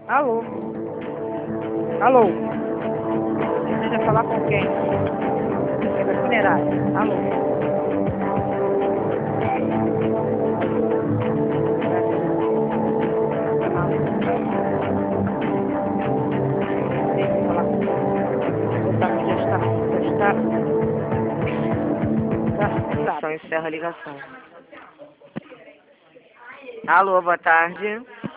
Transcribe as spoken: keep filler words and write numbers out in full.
Alô? Alô? Precisa falar com quem? É da funerária. Alô? Tem que falar com quem? Botar no gestar. Gestar. Tá. Só encerra a ligação. Alô, boa tarde.